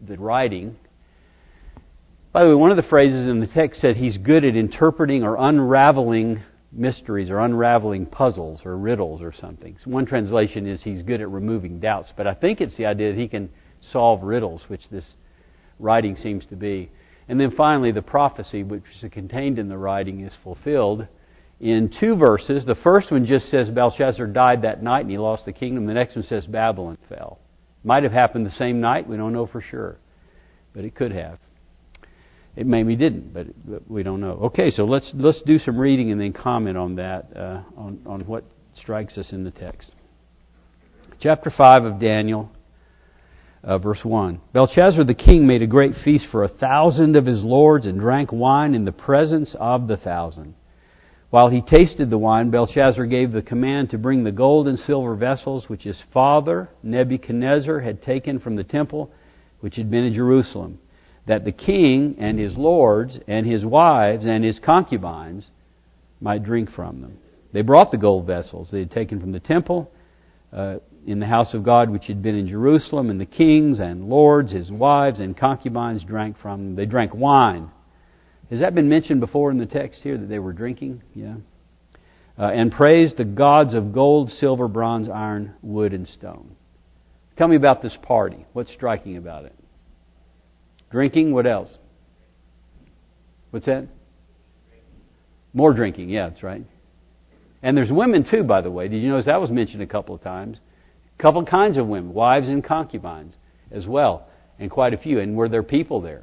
the writing. By the way, one of the phrases in the text said he's good at interpreting or unraveling mysteries or unraveling puzzles or riddles or something. So one translation is he's good at removing doubts, but I think it's the idea that he can solve riddles, which this writing seems to be. And then finally, the prophecy, which is contained in the writing, is fulfilled in 2 verses. The first one just says Belshazzar died that night and he lost the kingdom. The next one says Babylon fell. Might have happened the same night. We don't know for sure. But it could have. It maybe didn't, but we don't know. Okay, so let's do some reading and then comment on that, on what strikes us in the text. Chapter 5 of Daniel, verse 1. Belshazzar the king made a great feast for 1,000 of his lords and drank wine in the presence of the 1,000. While he tasted the wine, Belshazzar gave the command to bring the gold and silver vessels which his father Nebuchadnezzar had taken from the temple which had been in Jerusalem, that the king and his lords and his wives and his concubines might drink from them. They brought the gold vessels they had taken from the temple in the house of God which had been in Jerusalem, and the kings and lords, his wives and concubines drank from them. They drank wine. Has that been mentioned before in the text here, that they were drinking? Yeah. And praised the gods of gold, silver, bronze, iron, wood, and stone. Tell me about this party. What's striking about it? Drinking, what else? What's that? More drinking, yeah, that's right. And there's women too, by the way. Did you notice that was mentioned a couple of times? A couple kinds of women, wives and concubines as well, and quite a few. And were there people there?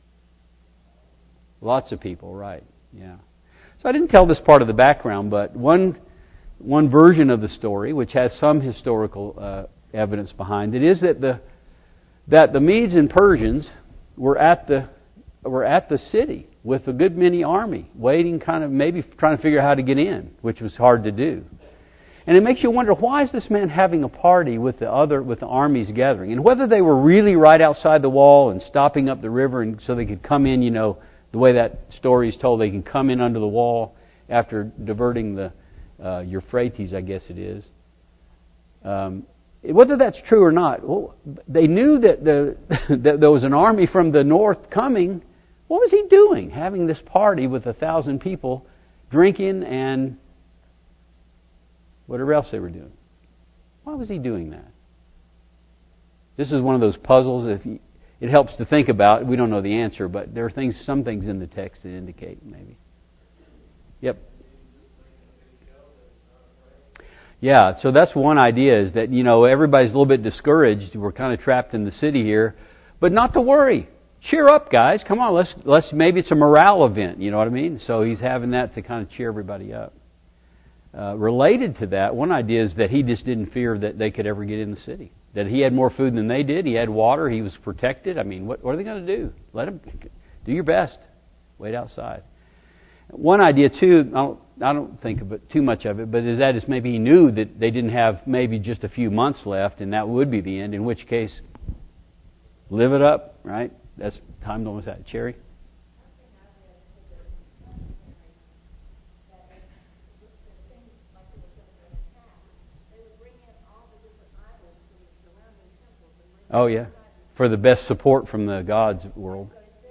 Lots of people, right, yeah. So I didn't tell this part of the background, but one version of the story, which has some historical evidence behind it, is that the Medes and Persians were at the city with a good many army, waiting, kind of maybe trying to figure out how to get in, which was hard to do. And it makes you wonder, why is this man having a party with the armies gathering? And whether they were really right outside the wall and stopping up the river, and so they could come in, the way that story is told, they can come in under the wall after diverting the Euphrates, I guess it is. Whether that's true or not, well, they knew that that there was an army from the north coming. What was he doing, having this party with 1,000 people, drinking and whatever else they were doing? Why was he doing that? This is one of those puzzles. It helps to think about. We don't know the answer, but there are some things in the text that indicate maybe. Yep. Yeah, so that's one idea, is that, everybody's a little bit discouraged. We're kind of trapped in the city here. But not to worry. Cheer up, guys. Come on, let's maybe it's a morale event, you know what I mean? So he's having that to kind of cheer everybody up. Related to that, one idea is that he just didn't fear that they could ever get in the city. That he had more food than they did. He had water. He was protected. I mean, what are they going to do? Let them do your best. Wait outside. One idea, too, I don't think of it, too much of it, but is maybe he knew that they didn't have maybe just a few months left, and that would be the end, in which case, live it up, right? That's time almost out. Cherry? Oh, yeah. For the best support from the God's world.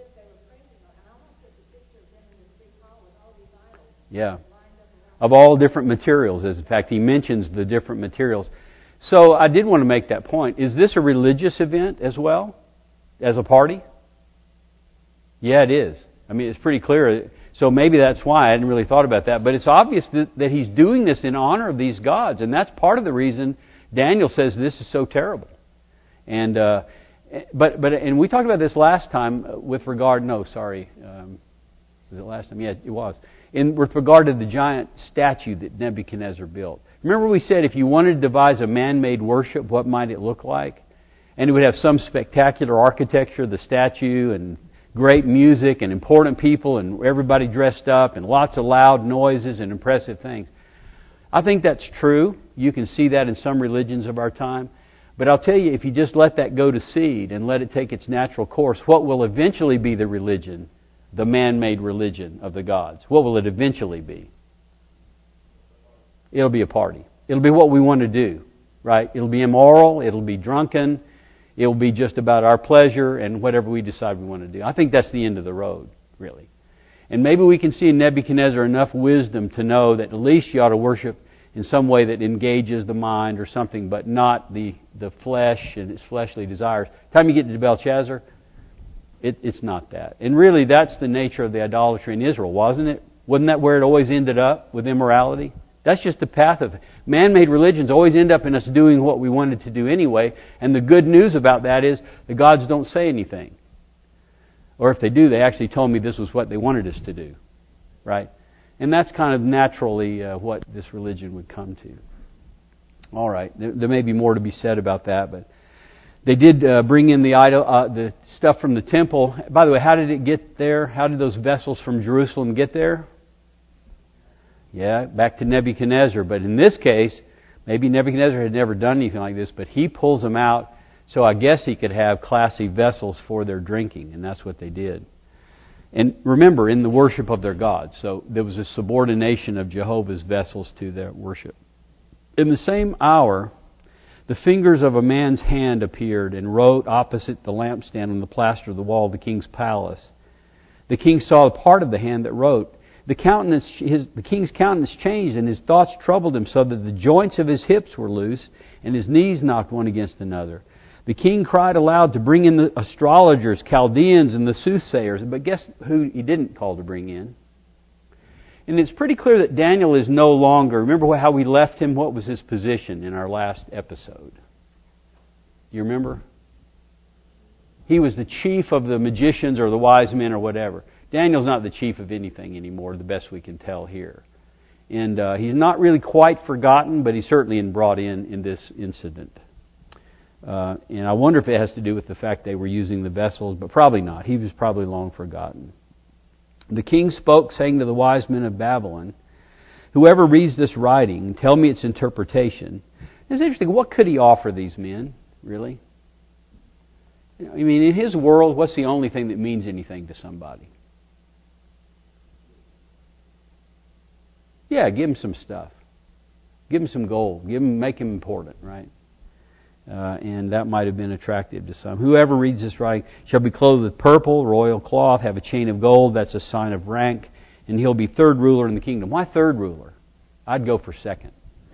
Yeah. Of all different materials. As in fact, he mentions the different materials. So I did want to make that point. Is this a religious event as well? As a party? Yeah, it is. I mean, it's pretty clear. So maybe that's why. I hadn't really thought about that. But it's obvious that he's doing this in honor of these gods. And that's part of the reason Daniel says this is so terrible. And and we talked about this last time with regard. No, sorry, was it last time? Yeah, it was. With regard to the giant statue that Nebuchadnezzar built. Remember, we said if you wanted to devise a man-made worship, what might it look like? And it would have some spectacular architecture, the statue, and great music, and important people, and everybody dressed up, and lots of loud noises and impressive things. I think that's true. You can see that in some religions of our time. But I'll tell you, if you just let that go to seed and let it take its natural course, what will eventually be the religion, the man-made religion of the gods? What will it eventually be? It'll be a party. It'll be what we want to do, right? It'll be immoral. It'll be drunken. It will be just about our pleasure and whatever we decide we want to do. I think that's the end of the road, really. And maybe we can see in Nebuchadnezzar enough wisdom to know that at least you ought to worship in some way that engages the mind or something, but not the flesh and its fleshly desires. By the time you get to Belshazzar, it's not that. And really, that's the nature of the idolatry in Israel, wasn't it? Wasn't that where it always ended up, with immorality? That's just the path of it. Man-made religions always end up in us doing what we wanted to do anyway, and the good news about that is the gods don't say anything. Or if they do, they actually told me this was what they wanted us to do. Right? And that's kind of naturally what this religion would come to. All right. There may be more to be said about that, but they did bring in the stuff from the temple. By the way, how did it get there? How did those vessels from Jerusalem get there? Yeah, back to Nebuchadnezzar. But in this case, maybe Nebuchadnezzar had never done anything like this, but he pulls them out so I guess he could have classy vessels for their drinking, and that's what they did. And remember, in the worship of their gods. So there was a subordination of Jehovah's vessels to their worship. In the same hour, the fingers of a man's hand appeared and wrote opposite the lampstand on the plaster of the wall of the king's palace. The king saw a part of the hand that wrote. The king's countenance changed, and his thoughts troubled him, so that the joints of his hips were loose, and his knees knocked one against another. The king cried aloud to bring in the astrologers, Chaldeans, and the soothsayers. But guess who he didn't call to bring in? And it's pretty clear that Daniel is no longer... Remember how we left him? What was his position in our last episode? You remember? He was the chief of the magicians or the wise men or whatever. Daniel's not the chief of anything anymore, the best we can tell here. And he's not really quite forgotten, but he's certainly brought in this incident. And I wonder if it has to do with the fact they were using the vessels, but probably not. He was probably long forgotten. The king spoke, saying to the wise men of Babylon, "Whoever reads this writing, tell me its interpretation." It's interesting. What could he offer these men, really? I mean, in his world, what's the only thing that means anything to somebody? Yeah, give him some stuff. Give him some gold. Make him important, right? And that might have been attractive to some. Whoever reads this writing shall be clothed with purple, royal cloth, have a chain of gold, that's a sign of rank, and he'll be third ruler in the kingdom. Why third ruler? I'd go for second.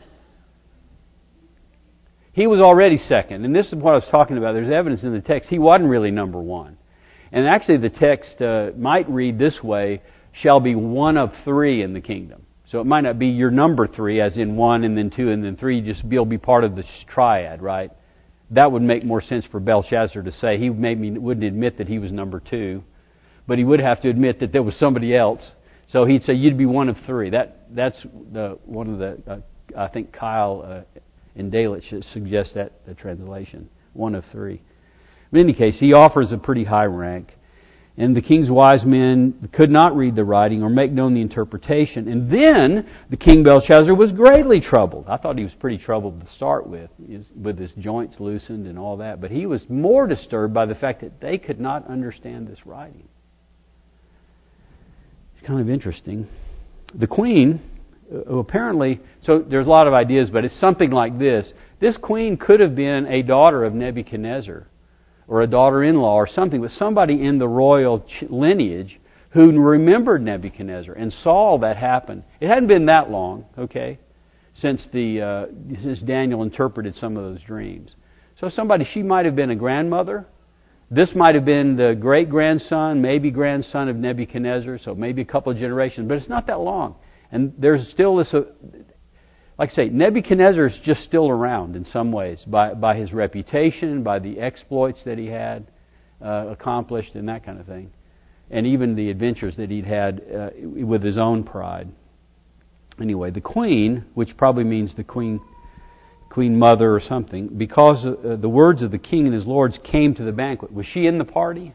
He was already second, and this is what I was talking about. There's evidence in the text. He wasn't really number one. And actually the text might read this way, shall be one of three in the kingdom. So it might not be your number three, as in one and then two and then three. You'll be part of the triad, right? That would make more sense for Belshazzar to say. He maybe wouldn't admit that he was number two, but he would have to admit that there was somebody else. So he'd say you'd be one of three. That's one of the I think Kyle and Dalish suggests that the translation, one of three. But in any case, he offers a pretty high rank. And the king's wise men could not read the writing or make known the interpretation. And then the king Belshazzar was greatly troubled. I thought he was pretty troubled to start with his joints loosened and all that. But he was more disturbed by the fact that they could not understand this writing. It's kind of interesting. The queen, apparently, so there's a lot of ideas, but it's something like this. This queen could have been a daughter of Nebuchadnezzar, or a daughter-in-law or something, but somebody in the royal lineage who remembered Nebuchadnezzar and saw that happen. It hadn't been that long, okay, since Daniel interpreted some of those dreams. So she might have been a grandmother. This might have been the great-grandson, maybe grandson of Nebuchadnezzar, so maybe a couple of generations, but it's not that long. And there's still this... Like I say, Nebuchadnezzar is just still around in some ways by his reputation, by the exploits that he had accomplished and that kind of thing. And even the adventures that he'd had with his own pride. Anyway, the queen, which probably means the queen mother or something, because the words of the king and his lords came to the banquet. Was she in the party?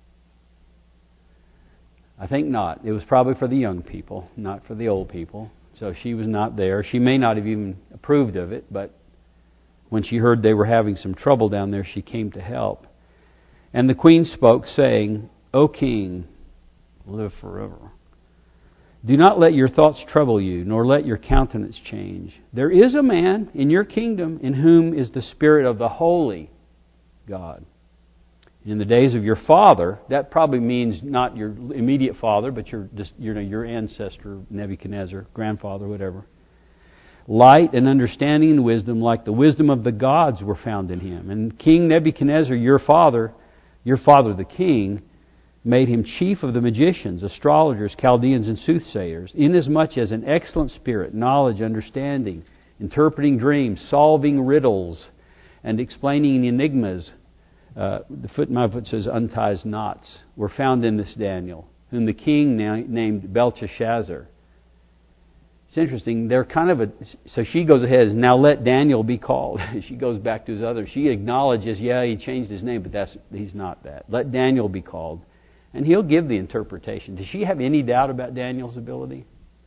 I think not. It was probably for the young people, not for the old people. So she was not there. She may not have even approved of it, but when she heard they were having some trouble down there, she came to help. And the queen spoke, saying, O king, live forever. Do not let your thoughts trouble you, nor let your countenance change. There is a man in your kingdom in whom is the spirit of the holy. God. In the days of your father, that probably means not your immediate father, but your ancestor, Nebuchadnezzar, grandfather, whatever. Light and understanding and wisdom, like the wisdom of the gods, were found in him. And King Nebuchadnezzar, your father the king, made him chief of the magicians, astrologers, Chaldeans, and soothsayers, inasmuch as an excellent spirit, knowledge, understanding, interpreting dreams, solving riddles, and explaining enigmas. The foot in my foot says unties knots, were found in this Daniel, whom the king named Belteshazzar. It's interesting. They're so she goes ahead and now let Daniel be called. She goes back to his other. She acknowledges, he changed his name, but he's not that. Let Daniel be called, and he'll give the interpretation. Does she have any doubt about Daniel's ability?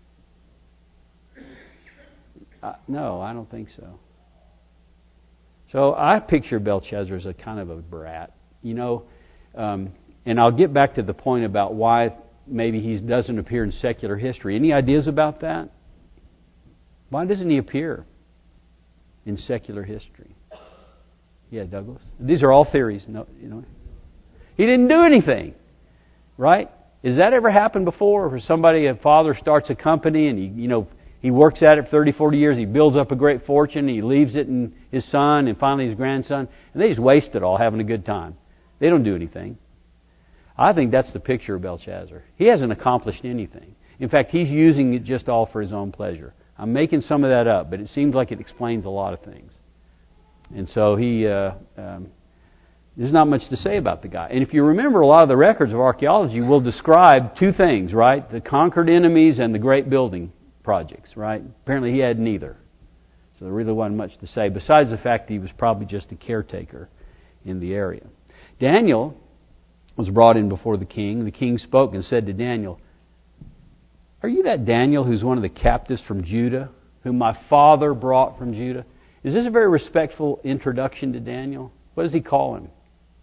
No, I don't think so. So I picture Belshazzar as a kind of a brat, and I'll get back to the point about why maybe he doesn't appear in secular history. Any ideas about that? Why doesn't he appear in secular history? Yeah, Douglas. These are all theories. No, he didn't do anything, right? Has that ever happened before? Where a father starts a company and he works at it for 30, 40 years. He builds up a great fortune. He leaves it in his son and finally his grandson. And they just waste it all having a good time. They don't do anything. I think that's the picture of Belshazzar. He hasn't accomplished anything. In fact, he's using it just all for his own pleasure. I'm making some of that up, but it seems like it explains a lot of things. And so there's not much to say about the guy. And if you remember, a lot of the records of archaeology will describe two things, right? The conquered enemies and the great building projects, right? Apparently he had neither. So there really wasn't much to say, besides the fact that he was probably just a caretaker in the area. Daniel was brought in before the king. The king spoke and said to Daniel, "Are you that Daniel who's one of the captives from Judah, whom my father brought from Judah?" Is this a very respectful introduction to Daniel? What does he call him?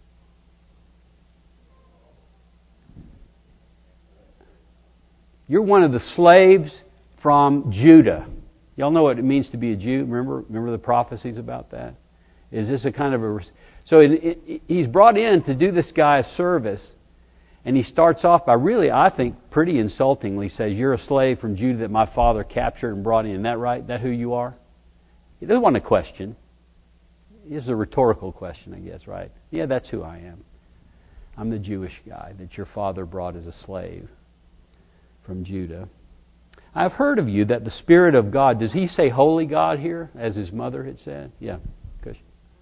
You're one of the slaves from Judah. Y'all know what it means to be a Jew? Remember the prophecies about that? Is this a kind of a... So he's brought in to do this guy a service, and he starts off by really, I think, pretty insultingly says, "You're a slave from Judah that my father captured and brought in." Isn't that right? Is that who you are? It doesn't want a question. It's a rhetorical question, I guess, right? Yeah, that's who I am. I'm the Jewish guy that your father brought as a slave from Judah. "I've heard of you that the Spirit of God," does he say holy God here, as his mother had said? Yeah. Good.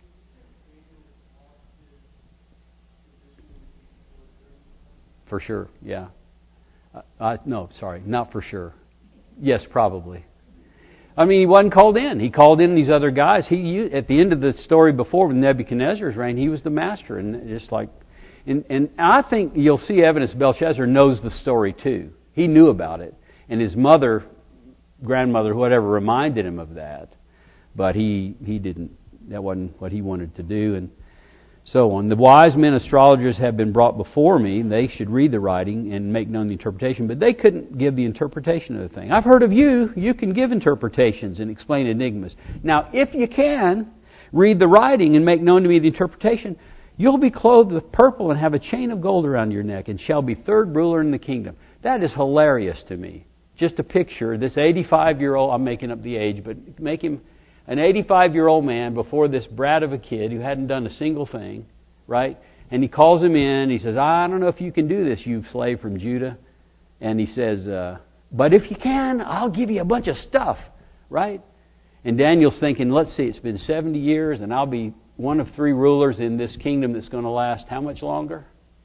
For sure, yeah. No, sorry, not for sure. Yes, probably. I mean, he wasn't called in. He called in these other guys. At the end of the story before, with Nebuchadnezzar's reign, he was the master. And I think you'll see evidence Belshazzar knows the story too. He knew about it. And his mother, grandmother, whatever, reminded him of that. But he didn't. That wasn't what he wanted to do. And so on. "The wise men, astrologers, have been brought before me. They should read the writing and make known the interpretation." But they couldn't give the interpretation of the thing. "I've heard of you. You can give interpretations and explain enigmas. Now, if you can read the writing and make known to me the interpretation, you'll be clothed with purple and have a chain of gold around your neck and shall be third ruler in the kingdom." That is hilarious to me. Just to picture this 85-year-old, I'm making up the age, but make him an 85-year-old man before this brat of a kid who hadn't done a single thing, right? And he calls him in. He says, "I don't know if you can do this, you slave from Judah." And he says, "But if you can, I'll give you a bunch of stuff," right? And Daniel's thinking, let's see, it's been 70 years and I'll be one of 3 rulers in this kingdom that's going to last how much longer?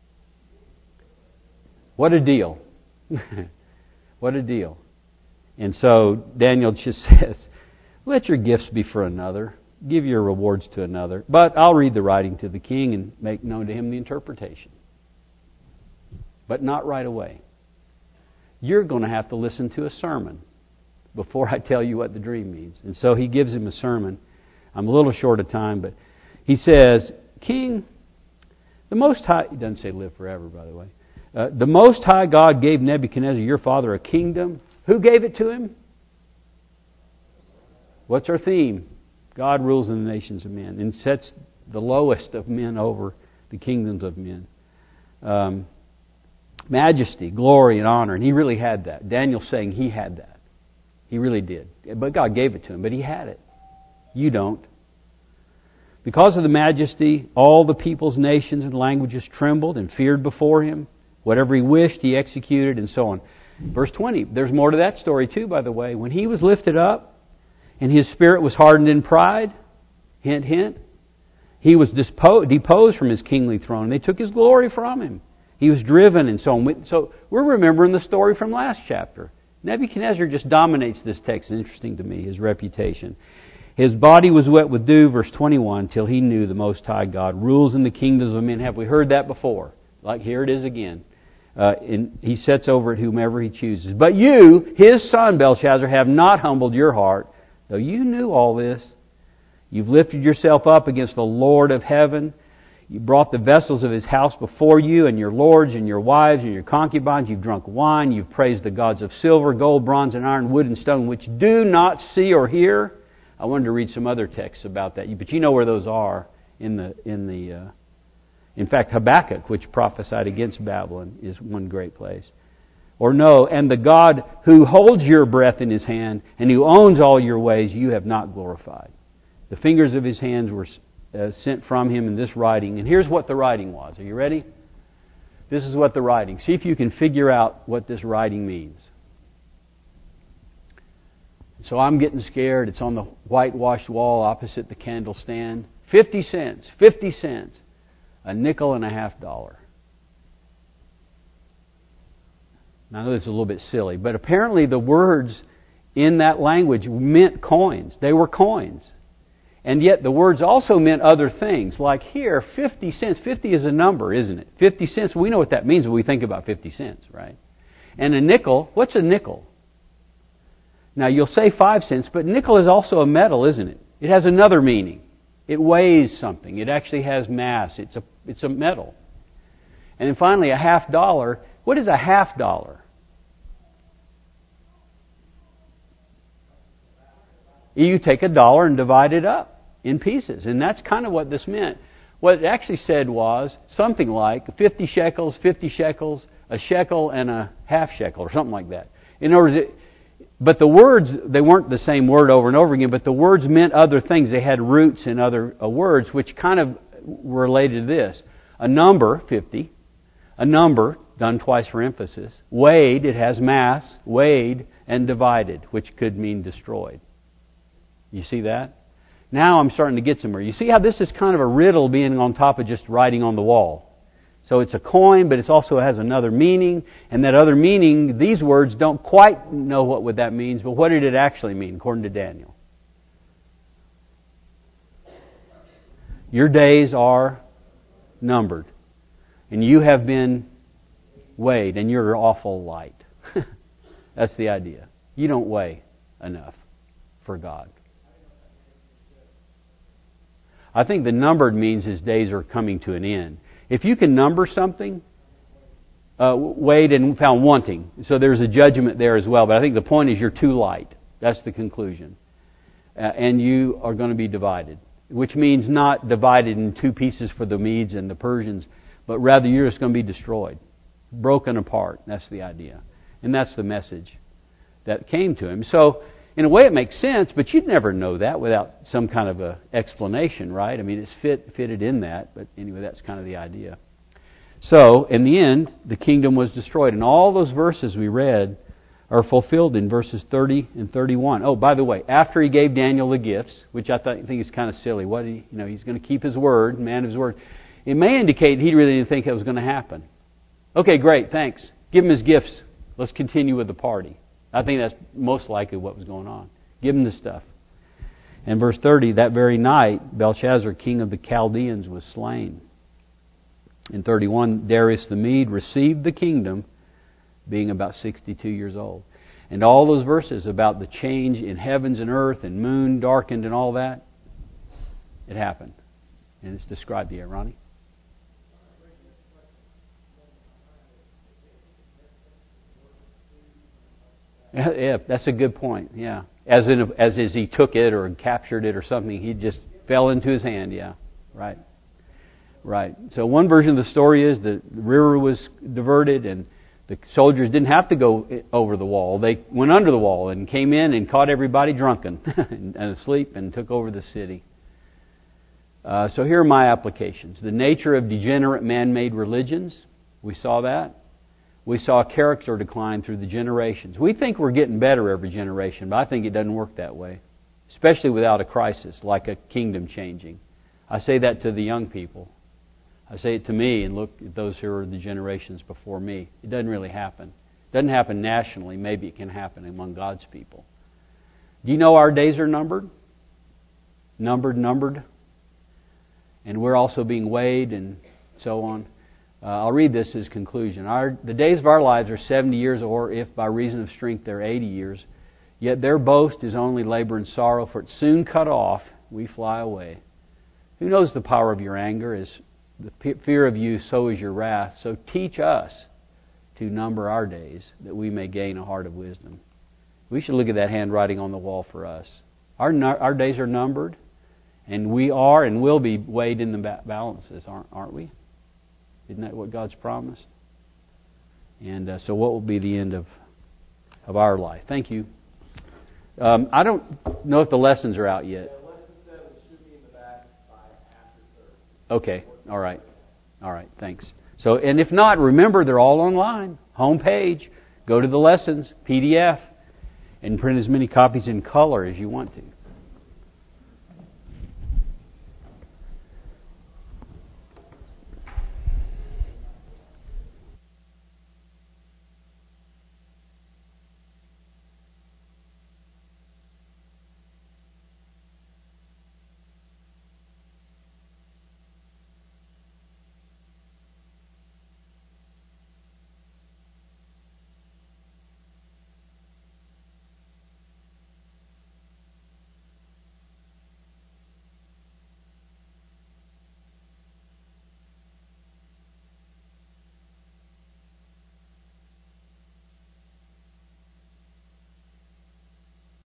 What a deal. What a deal. And so Daniel just says, "Let your gifts be for another. Give your rewards to another. But I'll read the writing to the king and make known to him the interpretation." But not right away. You're going to have to listen to a sermon before I tell you what the dream means. And so he gives him a sermon. I'm a little short of time, but he says, "King, the Most High..." He doesn't say live forever, by the way. "The Most High God gave Nebuchadnezzar, your father, a kingdom." Who gave it to him? What's our theme? God rules in the nations of men and sets the lowest of men over the kingdoms of men. Majesty, glory, and honor. And he really had that. Daniel's saying he had that. He really did. But God gave it to him, but he had it. You don't. Because of the majesty, all the peoples, nations, and languages trembled and feared before him. Whatever he wished, he executed, and so on. Verse 20, there's more to that story too, by the way. When he was lifted up and his spirit was hardened in pride, hint, hint, he was deposed from his kingly throne. They took his glory from him. He was driven and so on. So we're remembering the story from last chapter. Nebuchadnezzar just dominates this text. It's interesting to me, his reputation. His body was wet with dew, verse 21, till he knew the Most High God rules in the kingdoms of men. Have we heard that before? Like here it is again. He sets over it whomever he chooses. But you, his son Belshazzar, have not humbled your heart, though you knew all this. You've lifted yourself up against the Lord of heaven. You brought the vessels of his house before you, and your lords and your wives and your concubines. You've drunk wine. You've praised the gods of silver, gold, bronze, and iron, wood, and stone, which do not see or hear. I wanted to read some other texts about that, but you know where those are in fact, Habakkuk, which prophesied against Babylon, is one great place. Or no, and the God who holds your breath in his hand and who owns all your ways, you have not glorified. The fingers of his hands were sent from him in this writing. And here's what the writing was. Are you ready? This is what the writing. See if you can figure out what this writing means. So I'm getting scared. It's on the whitewashed wall opposite the candle stand. 50 cents. 50 cents. A nickel and a half dollar. Now, I know this is a little bit silly, but apparently the words in that language meant coins. They were coins. And yet the words also meant other things. Like here, 50 cents. 50 is a number, isn't it? 50 cents, we know what that means when we think about 50 cents, right? And a nickel, what's a nickel? Now, you'll say 5 cents, but nickel is also a metal, isn't it? It has another meaning. It weighs something. It actually has mass. It's a metal. And then finally, a half dollar. What is a half dollar? You take a dollar and divide it up in pieces. And that's kind of what this meant. What it actually said was something like 50 shekels, a shekel, and a half shekel, or something like that. In other words, but the words, they weren't the same word over and over again, but the words meant other things. They had roots in other words, which kind of were related to this. A number, 50. A number, done twice for emphasis. Weighed, it has mass. Weighed and divided, which could mean destroyed. You see that? Now I'm starting to get somewhere. You see how this is kind of a riddle being on top of just writing on the wall. So it's a coin, but it also has another meaning. And that other meaning, these words don't quite know what that means, but what did it actually mean, according to Daniel? Your days are numbered. And you have been weighed, and you're awful light. That's the idea. You don't weigh enough for God. I think the numbered means his days are coming to an end. If you can number something, weighed and found wanting. So there's a judgment there as well. But I think the point is you're too light. That's the conclusion. And you are going to be divided. Which means not divided in two pieces for the Medes and the Persians, but rather you're just going to be destroyed. Broken apart. That's the idea. And that's the message that came to him. So, in a way it makes sense, but you'd never know that without some kind of a explanation, right? I mean, it's fitted in that, but anyway, that's kind of the idea. So, in the end, the kingdom was destroyed. And all those verses we read are fulfilled in verses 30 and 31. Oh, by the way, after he gave Daniel the gifts, which I think is kind of silly, he's going to keep his word, man of his word. It may indicate he really didn't think it was going to happen. Okay, great, thanks. Give him his gifts. Let's continue with the party. I think that's most likely what was going on. Give him the stuff. And verse 30, that very night, Belshazzar, king of the Chaldeans, was slain. In 31, Darius the Mede received the kingdom, being about 62 years old. And all those verses about the change in heavens and earth and moon darkened and all that, it happened. And it's described here, Ronnie. Yeah, that's a good point. Yeah, as he took it or captured it or something, he just fell into his hand. Yeah, Right. Right. So one version of the story is the river was diverted and the soldiers didn't have to go over the wall. They went under the wall and came in and caught everybody drunken and asleep and took over the city. So here are my applications. The nature of degenerate man-made religions. We saw that. We saw character decline through the generations. We think we're getting better every generation, but I think it doesn't work that way. Especially without a crisis, like a kingdom changing. I say that to the young people. I say it to me and look at those who are the generations before me. It doesn't really happen. It doesn't happen nationally. Maybe it can happen among God's people. Do you know our days are numbered? Numbered. And we're also being weighed and so on. I'll read this as conclusion. The days of our lives are 70 years, or if by reason of strength they're 80 years. Yet their boast is only labor and sorrow, for it's soon cut off, we fly away. Who knows the power of your anger? Is the fear of you, so is your wrath. So teach us to number our days, that we may gain a heart of wisdom. We should look at that handwriting on the wall for us. Our days are numbered, and we are and will be weighed in the balances, aren't we? Isn't that what God's promised? And so what will be the end of our life? Thank you. I don't know if the lessons are out yet. Lesson 7 should be in the back by after service. Okay. All right. Thanks. So, and if not, remember they're all online. Home page. Go to the lessons, PDF, and print as many copies in color as you want to.